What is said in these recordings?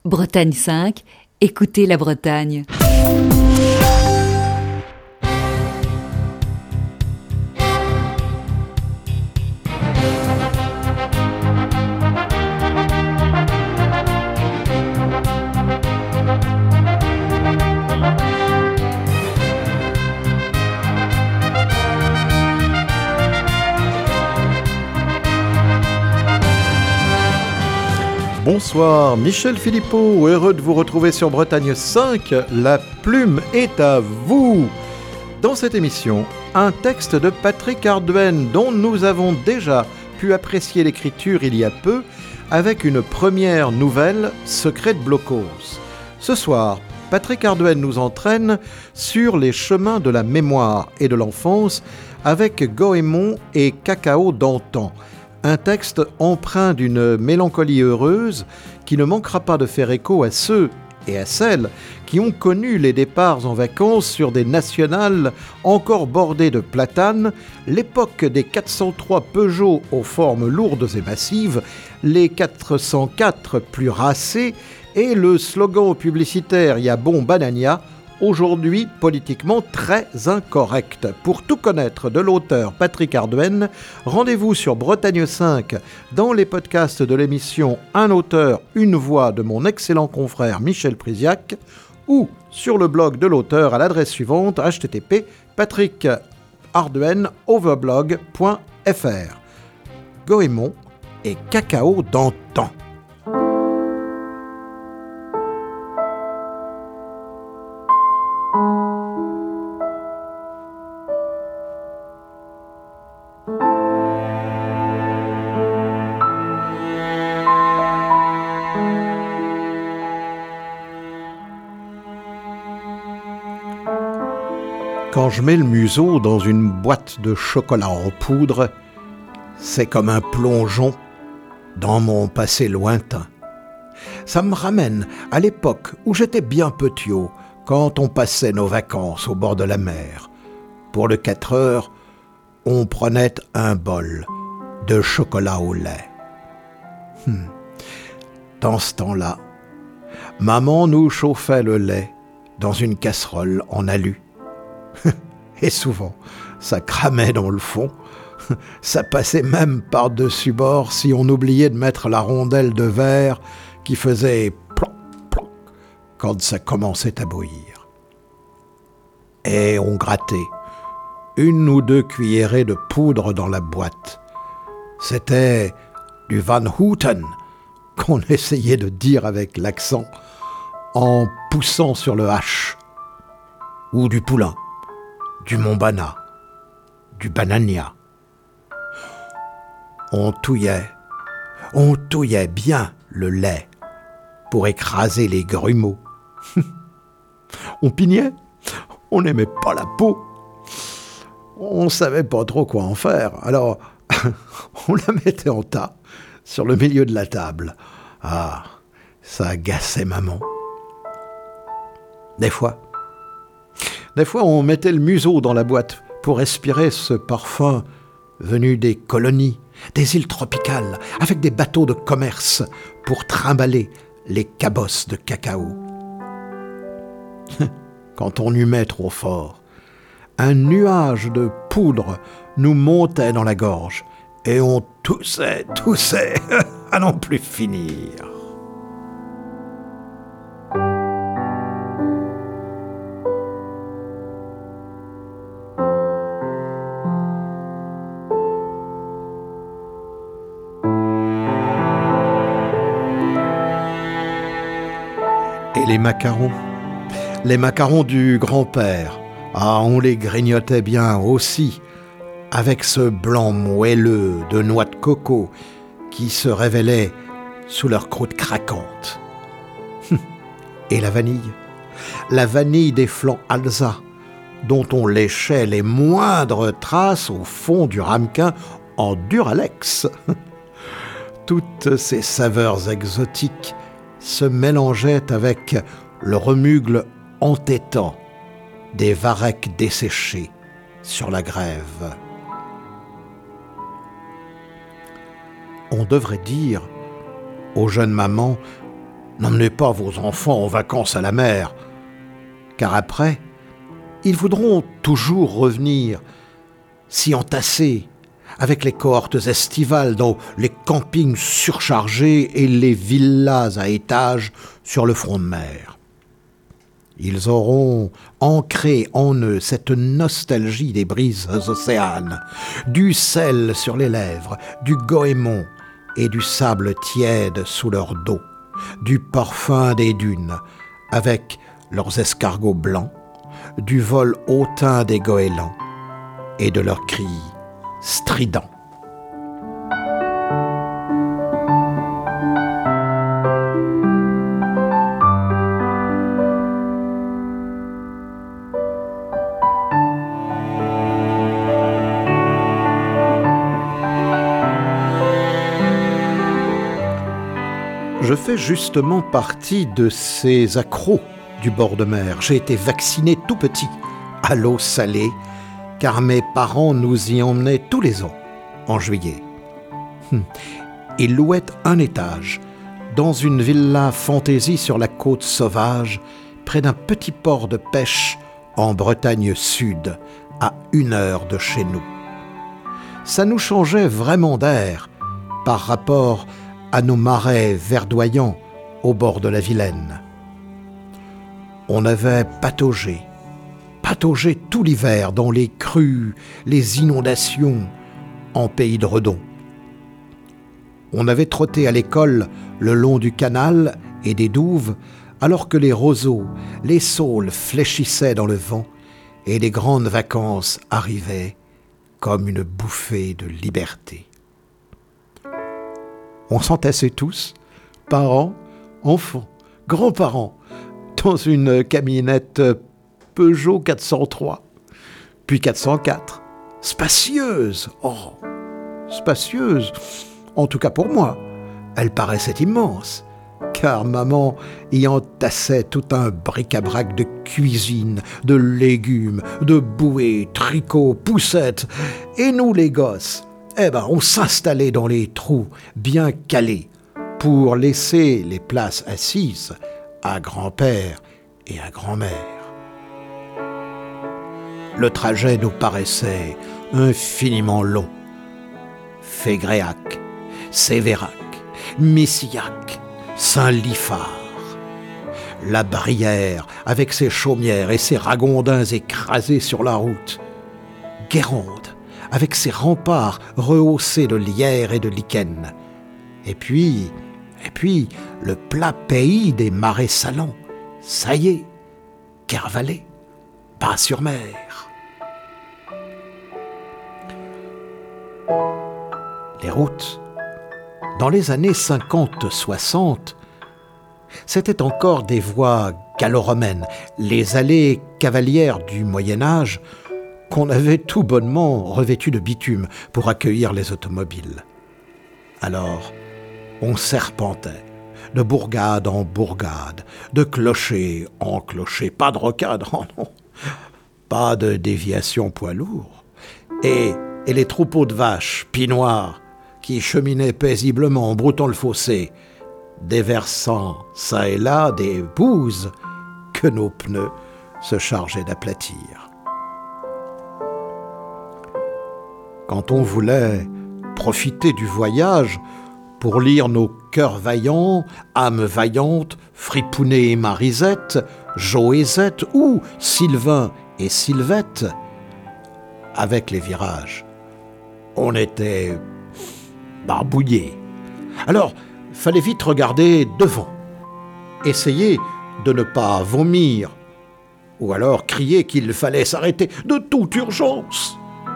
Bretagne 5, écoutez la Bretagne. Bonsoir, Michel Philippot, heureux de vous retrouver sur Bretagne 5, la plume est à vous. Dans cette émission, un texte de Patrick Arduenne dont nous avons déjà pu apprécier l'écriture il y a peu avec une première nouvelle, Secret de Blockhaus. Ce soir, Patrick Arduenne nous entraîne sur les chemins de la mémoire et de l'enfance avec Goémon et Cacao d'antan. Un texte empreint d'une mélancolie heureuse qui ne manquera pas de faire écho à ceux et à celles qui ont connu les départs en vacances sur des nationales encore bordées de platanes, l'époque des 403 Peugeot aux formes lourdes et massives, les 404 plus racés et le slogan publicitaire « Y'a bon banania », aujourd'hui politiquement très incorrect. Pour tout connaître de l'auteur Patrick Arduenne, rendez-vous sur Bretagne 5 dans les podcasts de l'émission Un auteur, une voix de mon excellent confrère Michel Priziac ou sur le blog de l'auteur à l'adresse suivante http://patrickarduenneoverblog.fr. Goémon et Cacao d'antan. Quand je mets le museau dans une boîte de chocolat en poudre, c'est comme un plongeon dans mon passé lointain. Ça me ramène à l'époque où j'étais bien petiot, quand on passait nos vacances au bord de la mer. Pour le 4 heures, on prenait un bol de chocolat au lait. Dans ce temps-là, maman nous chauffait le lait dans une casserole en alu. Et souvent, ça cramait dans le fond. Ça passait même par-dessus bord si on oubliait de mettre la rondelle de verre qui faisait ploc, ploc quand ça commençait à bouillir. Et on grattait 1 ou 2 cuillerées de poudre dans la boîte. C'était du Van Houten qu'on essayait de dire avec l'accent en poussant sur le H. Ou du poulain. Du Montbana, du Banania. On touillait bien le lait pour écraser les grumeaux. On pignait, on n'aimait pas la peau. On savait pas trop quoi en faire, alors on la mettait en tas sur le milieu de la table. Ah, ça agaçait maman. Des fois, on mettait le museau dans la boîte pour respirer ce parfum venu des colonies, des îles tropicales, avec des bateaux de commerce pour trimballer les cabosses de cacao. Quand on humait trop fort, un nuage de poudre nous montait dans la gorge et on toussait à n'en plus finir. Et les macarons du grand-père, on les grignotait bien aussi, avec ce blanc moelleux de noix de coco qui se révélait sous leur croûte craquante. Et la vanille des flancs Alsa, dont on léchait les moindres traces au fond du ramequin en Duralex. Toutes ces saveurs exotiques se mélangeaient avec le remugle entêtant des varechs desséchés sur la grève. On devrait dire aux jeunes mamans N'emmenez pas vos enfants en vacances à la mer, car après, ils voudront toujours revenir, s'y entasser, avec les cohortes estivales dans les campings surchargés et les villas à étages sur le front de mer. Ils auront ancré en eux cette nostalgie des brises océanes, du sel sur les lèvres, du goémon et du sable tiède sous leur dos, du parfum des dunes, avec leurs escargots blancs, du vol hautain des goélands et de leurs cris stridents. Je fais justement partie de ces accros du bord de mer. J'ai été vacciné tout petit à l'eau salée, car mes parents nous y emmenaient tous les ans, en juillet. Ils louaient un étage, dans une villa fantaisie sur la côte sauvage, près d'un petit port de pêche en Bretagne Sud, à 1 heure de chez nous. Ça nous changeait vraiment d'air, par rapport à nos marais verdoyants au bord de la Vilaine. On avait pataugé tout l'hiver dans les crues, les inondations, en pays de Redon. On avait trotté à l'école le long du canal et des douves, alors que les roseaux, les saules fléchissaient dans le vent et les grandes vacances arrivaient comme une bouffée de liberté. On s'entassait tous, parents, enfants, grands-parents, dans une camionnette Peugeot 403, puis 404, spacieuse, spacieuse, en tout cas pour moi. Elle paraissait immense, car maman y entassait tout un bric-à-brac de cuisine, de légumes, de bouées, tricots, poussettes, et nous les gosses, on s'installait dans les trous bien calés pour laisser les places assises à grand-père et à grand-mère. Le trajet nous paraissait infiniment long. Fégréac, Sévérac, Missillac, Saint-Liphard. La Brière, avec ses chaumières et ses ragondins écrasés sur la route. Guérande, avec ses remparts rehaussés de lierre et de lichen. Et puis, le plat pays des marais salants. Ça y est, Kervalet, Bas-sur-Mer. Les routes, dans les années 50-60, c'était encore des voies gallo-romaines, les allées cavalières du Moyen-Âge, qu'on avait tout bonnement revêtues de bitume pour accueillir les automobiles. Alors, on serpentait, de bourgade en bourgade, de clocher en clocher, pas de rocade, non, pas de déviation poids lourd, et les troupeaux de vaches, pinoires, qui cheminaient paisiblement en broutant le fossé, déversant çà et là des bouses que nos pneus se chargeaient d'aplatir. Quand on voulait profiter du voyage pour lire nos cœurs vaillants, âmes vaillantes, Fripounet et Marisette, Jo et Zette ou Sylvain et Sylvette, avec les virages, on était barbouillés. Alors, fallait vite regarder devant, essayer de ne pas vomir, ou alors crier qu'il fallait s'arrêter de toute urgence.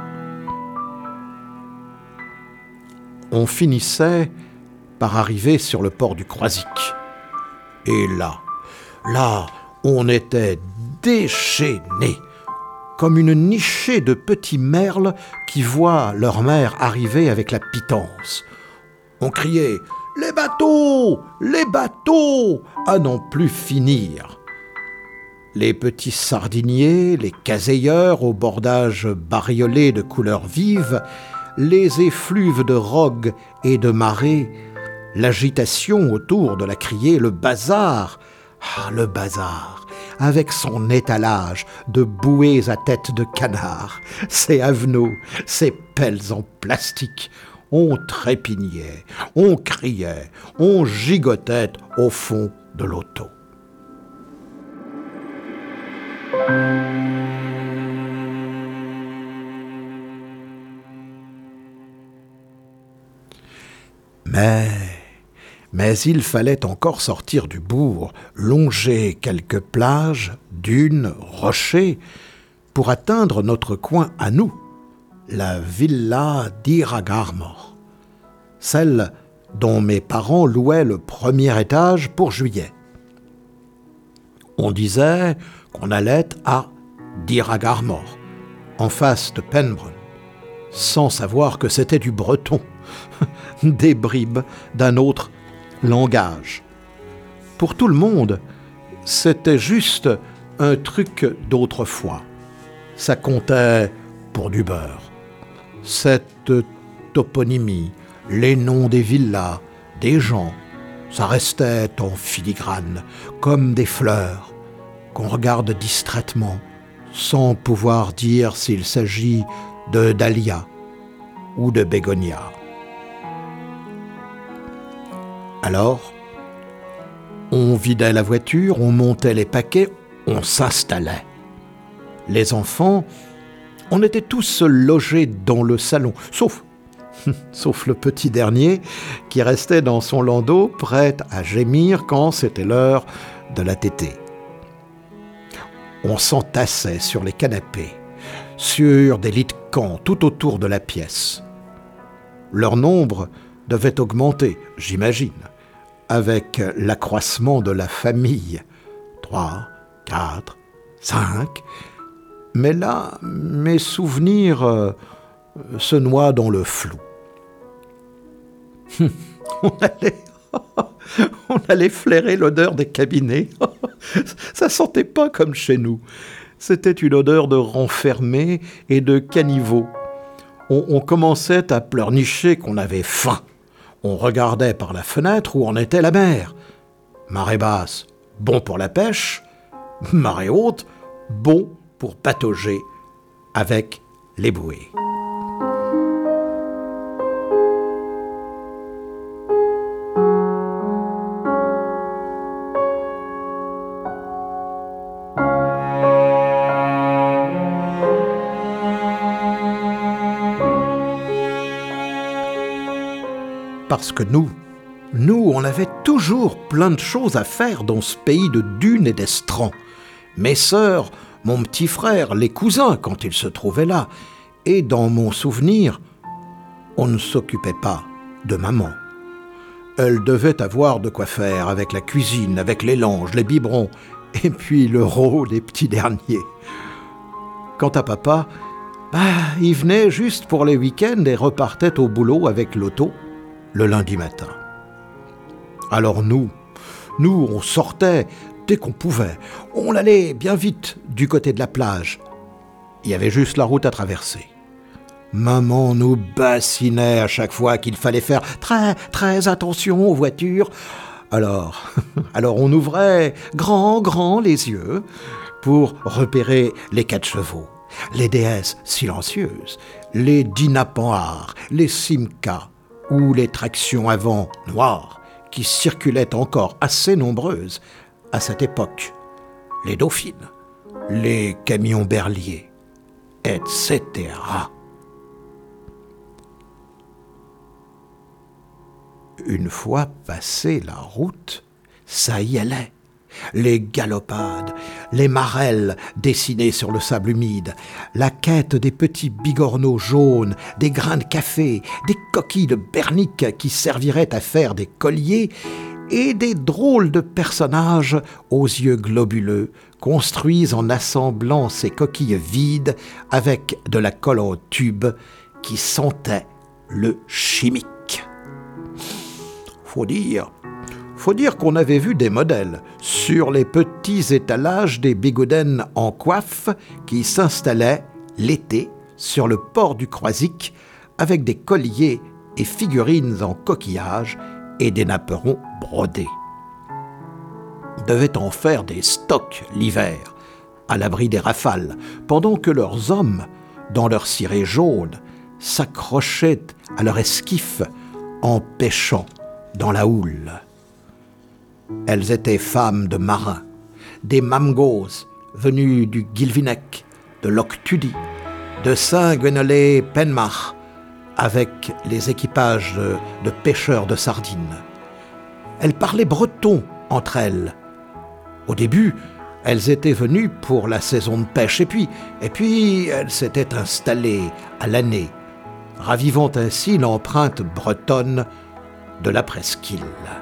On finissait par arriver sur le port du Croisic. Et là, on était déchaînés, comme une nichée de petits merles qui voient leur mère arriver avec la pitance. On criait « Les bateaux ! Les bateaux !» à n'en plus finir. Les petits sardiniers, les caseilleurs au bordage bariolé de couleurs vives, les effluves de rogues et de marées, l'agitation autour de la criée, le bazar. Ah, le bazar, avec son étalage de bouées à tête de canard, ses avenaux, ses pelles en plastique. On trépignait, on criait, on gigotait au fond de l'auto. Mais il fallait encore sortir du bourg, longer quelques plages, dunes, rochers, pour atteindre notre coin à nous, la villa d'Iragarmor, celle dont mes parents louaient le premier étage pour juillet. On disait qu'on allait à d'Iragarmor, en face de Penbrun, sans savoir que c'était du breton, des bribes d'un autre langage. Pour tout le monde, c'était juste un truc d'autrefois. Ça comptait pour du beurre. Cette toponymie, les noms des villas, des gens, ça restait en filigrane, comme des fleurs, qu'on regarde distraitement, sans pouvoir dire s'il s'agit de dahlia ou de bégonia. Alors, on vidait la voiture, on montait les paquets, on s'installait. Les enfants, on était tous logés dans le salon, sauf le petit dernier qui restait dans son landau, prêt à gémir quand c'était l'heure de la tétée. On s'entassait sur les canapés, sur des lits de camp tout autour de la pièce. Leur nombre devait augmenter, j'imagine, avec l'accroissement de la famille. 3, 4, 5. Mais là, mes souvenirs se noient dans le flou. On allait flairer l'odeur des cabinets. Ça sentait pas comme chez nous. C'était une odeur de renfermé et de caniveau. On commençait à pleurnicher qu'on avait faim. On regardait par la fenêtre où en était la mer. Marée basse, bon pour la pêche. Marée haute, bon pour patauger avec les bouées. Parce que nous, on avait toujours plein de choses à faire dans ce pays de dunes et d'estrans. Mes sœurs, mon petit frère, les cousins quand ils se trouvaient là. Et dans mon souvenir, on ne s'occupait pas de maman. Elle devait avoir de quoi faire avec la cuisine, avec les langes, les biberons, et puis le rôle des petits derniers. Quant à papa, il venait juste pour les week-ends et repartait au boulot avec l'auto le lundi matin. Alors nous, on sortait dès qu'on pouvait. On allait bien vite du côté de la plage. Il y avait juste la route à traverser. Maman nous bassinait à chaque fois qu'il fallait faire très, très attention aux voitures. Alors on ouvrait grand les yeux pour repérer les 4 chevaux, les déesses silencieuses, les dinapanhars, les Simca ou les tractions avant noires qui circulaient encore assez nombreuses à cette époque, les dauphines, les camions berliers, etc. Une fois passée la route, ça y allait. Les galopades, les marelles dessinées sur le sable humide, la quête des petits bigorneaux jaunes, des grains de café, des coquilles de bernique qui serviraient à faire des colliers et des drôles de personnages aux yeux globuleux, construits en assemblant ces coquilles vides avec de la colle en tube qui sentait le chimique. Faut dire qu'on avait vu des modèles sur les petits étalages des bigoudènes en coiffe qui s'installaient l'été sur le port du Croisic avec des colliers et figurines en coquillage et des napperons brodés. Devaient en faire des stocks l'hiver, à l'abri des rafales, pendant que leurs hommes, dans leurs cirés jaunes, s'accrochaient à leur esquif en pêchant dans la houle. Elles étaient femmes de marins, des mamgos venus du Gilvinec, de Loch Tudy, de Saint-Guenolé-Penmach, avec les équipages de pêcheurs de sardines. Elles parlaient breton entre elles. Au début, elles étaient venues pour la saison de pêche, et puis elles s'étaient installées à l'année, ravivant ainsi l'empreinte bretonne de la presqu'île.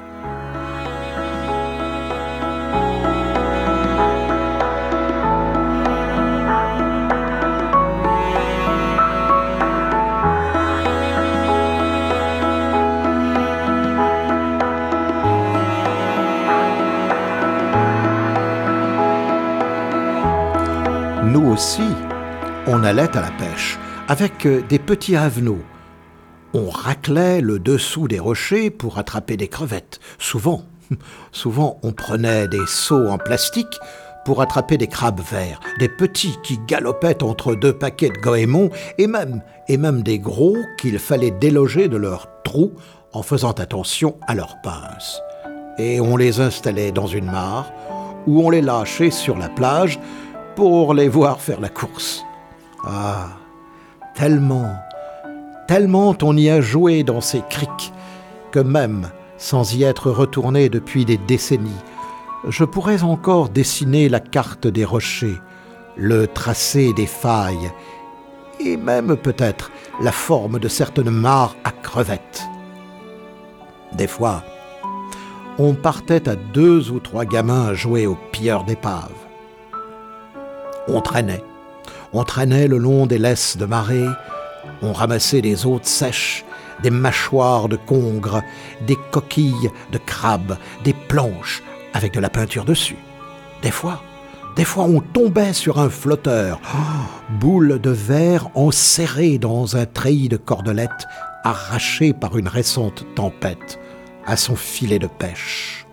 Nous aussi, on allait à la pêche, avec des petits haveneaux. On raclait le dessous des rochers pour attraper des crevettes. Souvent, on prenait des seaux en plastique pour attraper des crabes verts, des petits qui galopaient entre deux paquets de goémons, et même des gros qu'il fallait déloger de leurs trous en faisant attention à leurs pinces. Et on les installait dans une mare, où on les lâchait sur la plage pour les voir faire la course. Ah, tellement on y a joué dans ces criques que même sans y être retourné depuis des décennies, je pourrais encore dessiner la carte des rochers, le tracé des failles et même peut-être la forme de certaines mares à crevettes. Des fois, on partait à 2 ou 3 gamins jouer aux pilleurs d'épaves. On traînait le long des laisses de marée, on ramassait des hôtes sèches, des mâchoires de congres, des coquilles de crabes, des planches avec de la peinture dessus. Des fois, on tombait sur un flotteur, boule de verre enserrée dans un treillis de cordelettes, arraché par une récente tempête à son filet de pêche.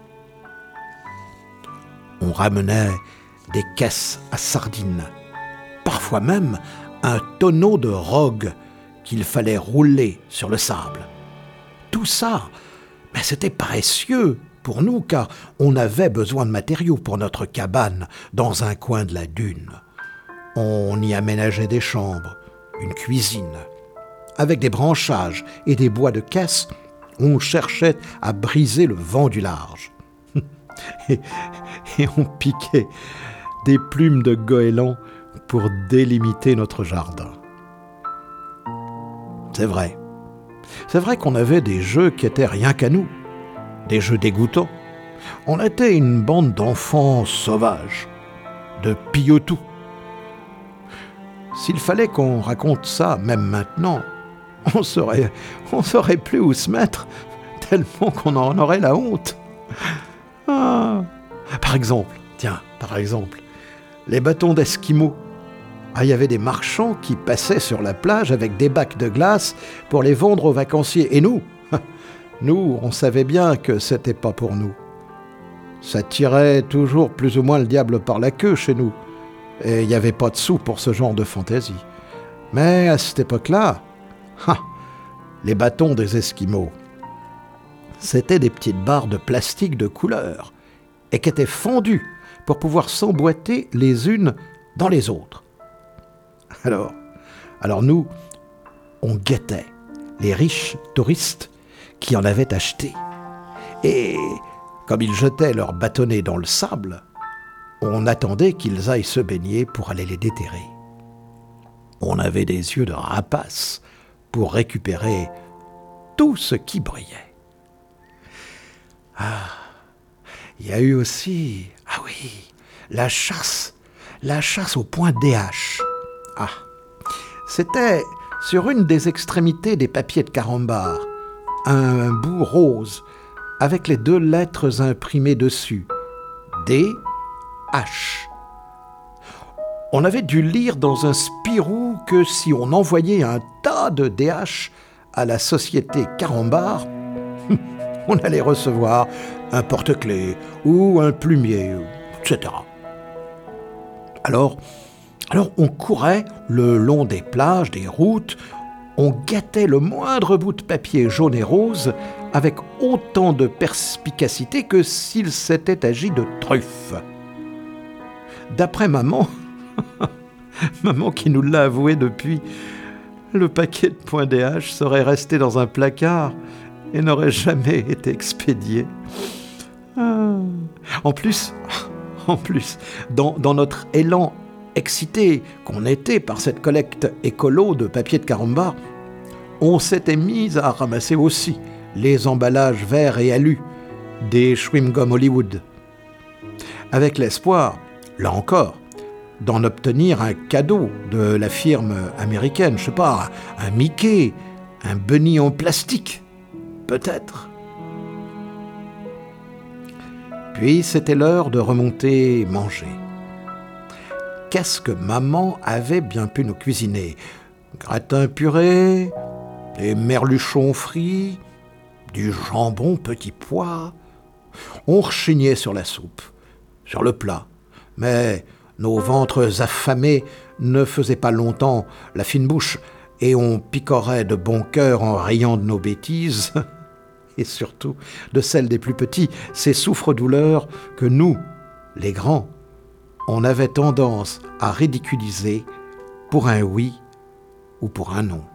On ramenait des caisses à sardines, parfois même un tonneau de rogue qu'il fallait rouler sur le sable. Tout ça, mais c'était précieux pour nous car on avait besoin de matériaux pour notre cabane dans un coin de la dune. On y aménageait des chambres, une cuisine. Avec des branchages et des bois de caisse, on cherchait à briser le vent du large. et on piquait des plumes de goéland pour délimiter notre jardin. C'est vrai qu'on avait des jeux qui étaient rien qu'à nous, des jeux dégoûtants. On était une bande d'enfants sauvages, de pillotous. S'il fallait qu'on raconte ça, même maintenant, on saurait plus où se mettre, tellement qu'on en aurait la honte. Ah. Par exemple, les bâtons d'esquimaux. Il y avait des marchands qui passaient sur la plage avec des bacs de glace pour les vendre aux vacanciers. Et nous, on savait bien que c'était pas pour nous. Ça tirait toujours plus ou moins le diable par la queue chez nous. Et il n'y avait pas de sous pour ce genre de fantaisie. Mais à cette époque-là, les bâtons des Esquimaux, c'était des petites barres de plastique de couleur et qui étaient fendues pour pouvoir s'emboîter les unes dans les autres. Alors nous, on guettait les riches touristes qui en avaient acheté. Et comme ils jetaient leurs bâtonnets dans le sable, on attendait qu'ils aillent se baigner pour aller les déterrer. On avait des yeux de rapace pour récupérer tout ce qui brillait. Il y a eu aussi, la chasse au point DH. C'était sur une des extrémités des papiers de carambar, un bout rose avec les 2 lettres imprimées dessus, D-H. On avait dû lire dans un Spirou que si on envoyait un tas de DH à la société Carambar, on allait recevoir un porte-clés ou un plumier, etc. Alors on courait le long des plages, des routes, on gâtait le moindre bout de papier jaune et rose avec autant de perspicacité que s'il s'était agi de truffes. D'après maman, maman qui nous l'a avoué depuis, le paquet de points DH serait resté dans un placard et n'aurait jamais été expédié. En plus, dans notre élan excité qu'on était par cette collecte écolo de papier de carambar, on s'était mis à ramasser aussi les emballages verts et alus des chewing-gum Hollywood, avec l'espoir, là encore, d'en obtenir un cadeau de la firme américaine, je sais pas, un Mickey, un bunny en plastique, peut-être. Puis c'était l'heure de remonter manger. Qu'est-ce que maman avait bien pu nous cuisiner? Gratin puré, des merluchons frits, du jambon petit pois. On rechignait sur la soupe, sur le plat, mais nos ventres affamés ne faisaient pas longtemps la fine bouche et on picorait de bon cœur en riant de nos bêtises et surtout de celles des plus petits, ces souffres-douleurs que nous, les grands, on avait tendance à ridiculiser pour un oui ou pour un non.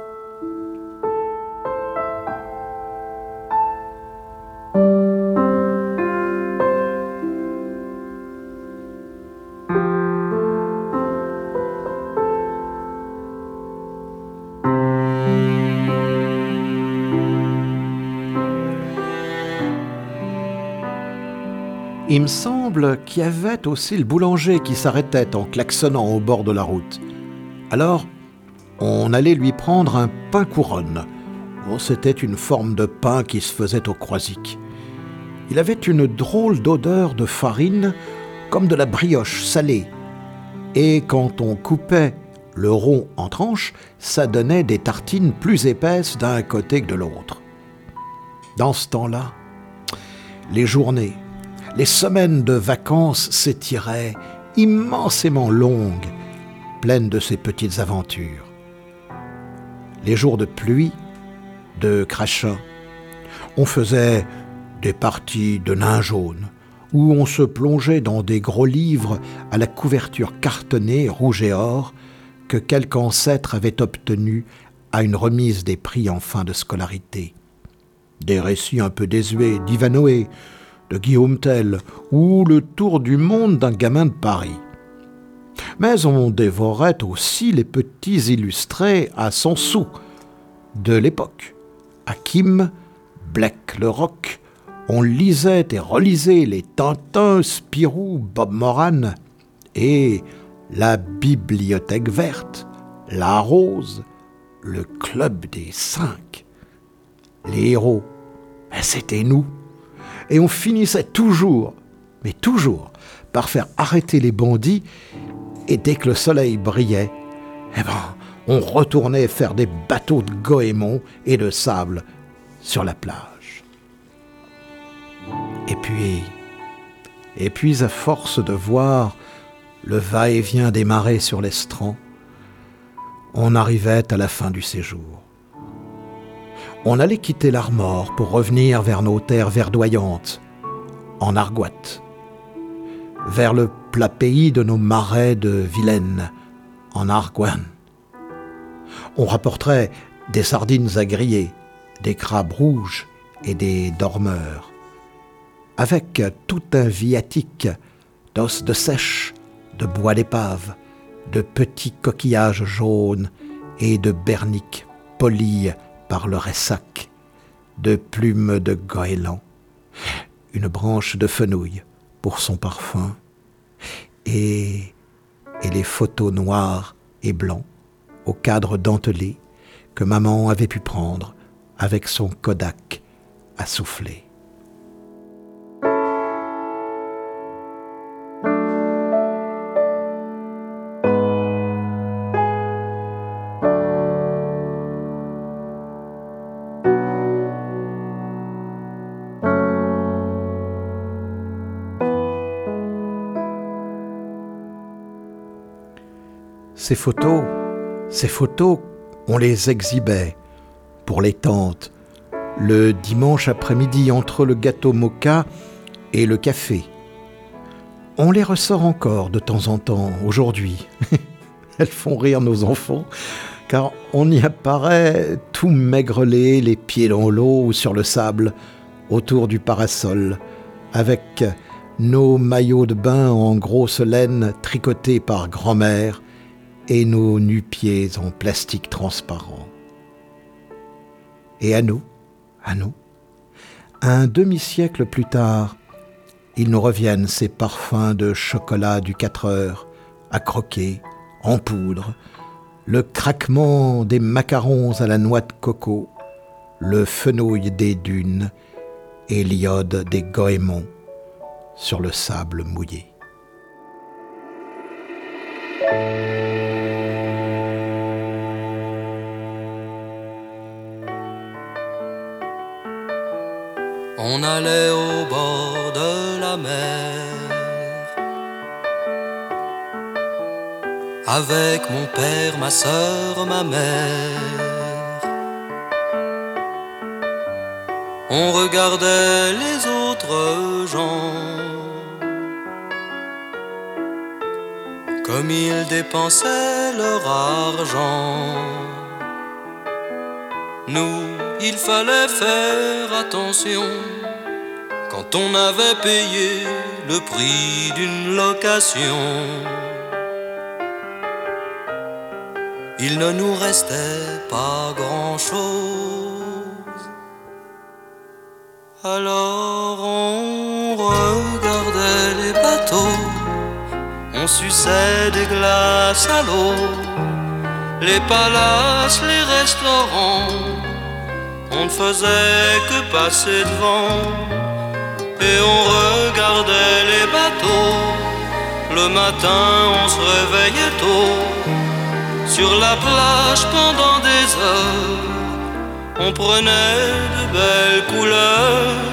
Il me semble qu'il y avait aussi le boulanger qui s'arrêtait en klaxonnant au bord de la route. Alors, on allait lui prendre un pain couronne. Oh, c'était une forme de pain qui se faisait au croisic. Il avait une drôle d'odeur de farine, comme de la brioche salée. Et quand on coupait le rond en tranches, ça donnait des tartines plus épaisses d'un côté que de l'autre. Dans ce temps-là, les journées, les semaines de vacances s'étiraient immensément longues, pleines de ces petites aventures. Les jours de pluie, de crachat, on faisait des parties de nains jaunes, où on se plongeait dans des gros livres à la couverture cartonnée rouge et or que quelque ancêtre avait obtenu à une remise des prix en fin de scolarité. Des récits un peu désuets d'Ivanhoé, de Guillaume Tell, ou le tour du monde d'un gamin de Paris. Mais on dévorait aussi les petits illustrés à 100 sous de l'époque. Hakim, Black le Roc, on lisait et relisait les Tintins, Spirou, Bob Moran, et la Bibliothèque verte, la Rose, le Club des 5. Les héros, c'était nous. Et on finissait toujours, mais toujours, par faire arrêter les bandits, et dès que le soleil brillait, on retournait faire des bateaux de goémon et de sable sur la plage. Et puis à force de voir le va-et-vient des marées sur l'estran, on arrivait à la fin du séjour. On allait quitter l'Armor pour revenir vers nos terres verdoyantes, en Argoat, vers le plat pays de nos marais de Vilaine, en Argoine. On rapporterait des sardines à griller, des crabes rouges et des dormeurs, avec tout un viatique d'os de sèche, de bois d'épave, de petits coquillages jaunes et de berniques polis par le ressac, de plumes de goéland, une branche de fenouil pour son parfum, et les photos noires et blancs au cadre dentelé que maman avait pu prendre avec son Kodak à souffler. Ces photos, on les exhibait pour les tantes, le dimanche après-midi entre le gâteau moka et le café. On les ressort encore de temps en temps, aujourd'hui. Elles font rire nos enfants, car on y apparaît tout maigrelet, les pieds dans l'eau ou sur le sable, autour du parasol, avec nos maillots de bain en grosse laine tricotés par grand-mère et nos nu-pieds en plastique transparent. Et à nous, un demi-siècle plus tard, ils nous reviennent ces parfums de chocolat du 4 heures, à croquer, en poudre, le craquement des macarons à la noix de coco, le fenouil des dunes et l'iode des goémons sur le sable mouillé. On allait au bord de la mer avec mon père, ma sœur, ma mère. On regardait les autres gens comme ils dépensaient leur argent. Nous, il fallait faire attention quand on avait payé le prix d'une location. Il ne nous restait pas grand-chose. Alors on regardait les bateaux, on suçait des glaces à l'eau, les palaces, les restaurants, on ne faisait que passer devant. Et on regardait les bateaux, le matin on se réveillait tôt. Sur la plage pendant des heures, on prenait de belles couleurs.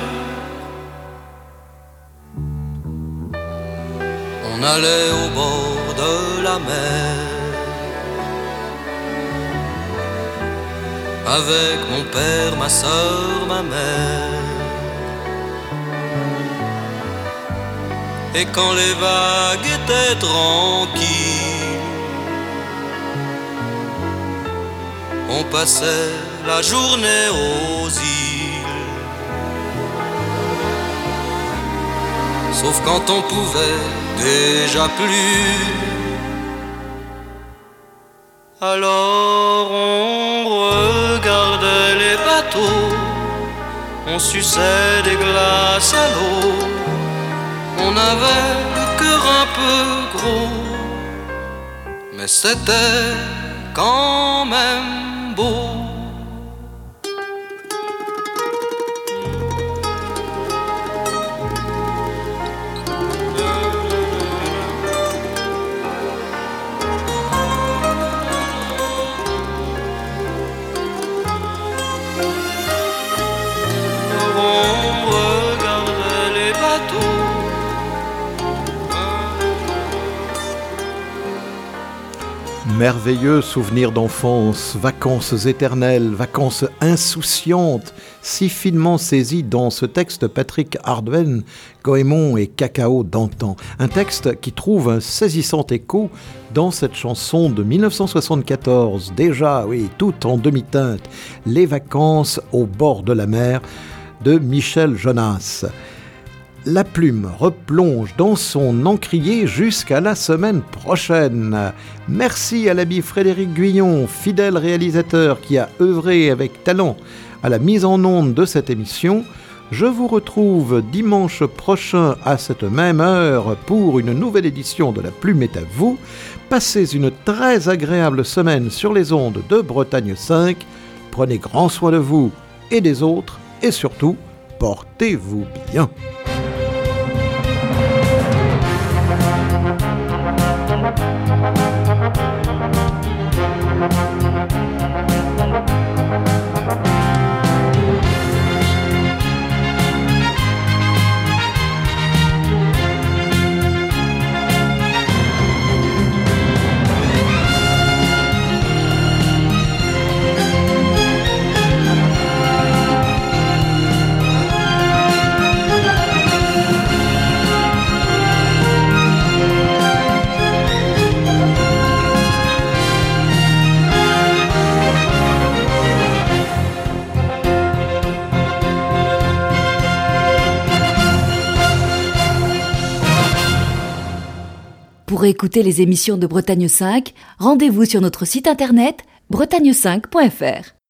On allait au bord de la mer avec mon père, ma sœur, ma mère. Et quand les vagues étaient tranquilles, on passait la journée aux îles. Sauf quand on pouvait déjà plus. Alors on regardait les bateaux, on suçait des glaces à l'eau. On avait le cœur un peu gros, mais c'était quand même beau. Merveilleux souvenirs d'enfance, vacances éternelles, vacances insouciantes, si finement saisies dans ce texte Patrick Hardwen, Goémon et Cacao d'antan. Un texte qui trouve un saisissant écho dans cette chanson de 1974, déjà, oui, tout en demi-teinte, Les vacances au bord de la mer de Michel Jonas. La plume replonge dans son encrier jusqu'à la semaine prochaine. Merci à l'ami Frédéric Guyon, fidèle réalisateur qui a œuvré avec talent à la mise en onde de cette émission. Je vous retrouve dimanche prochain à cette même heure pour une nouvelle édition de La Plume est à vous. Passez une très agréable semaine sur les ondes de Bretagne 5. Prenez grand soin de vous et des autres et surtout, portez-vous bien. Pour écouter les émissions de Bretagne 5, rendez-vous sur notre site internet bretagne5.fr.